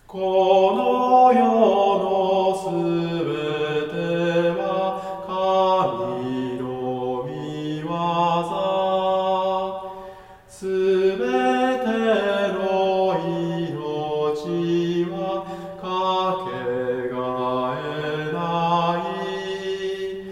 この世のすべては神の御業。すべての命はかけがえない。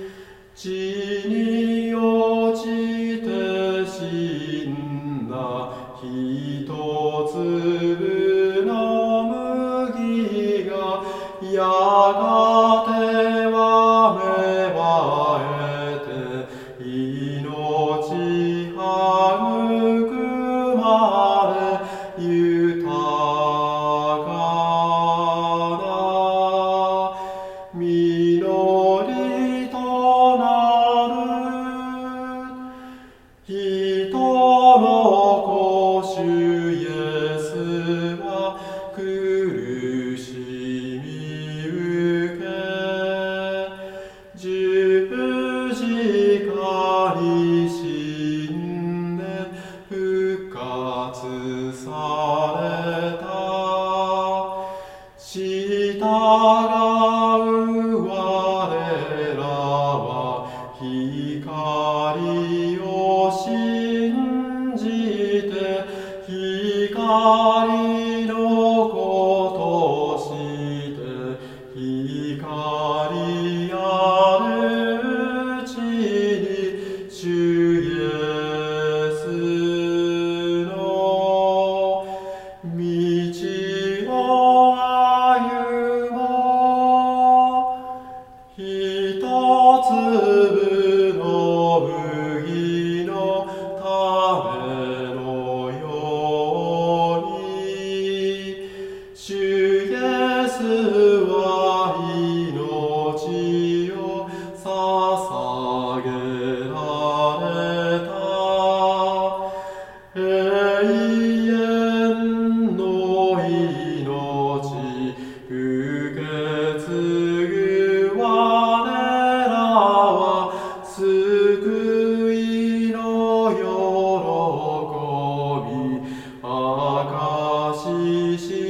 地に落ちて死んだひと粒の麦がやがては芽生えて命育まれ豊かな実りとなる。人の子主イエスは苦しみ受け、十字架に死んで復活された。従う我らは光を信じて、光の子として光ある地に主イエスの道を歩もう。ひと粒の麦のためのように、主イエスは命を捧げられた。永遠の命受け継ぐ我らは、救いの喜び証し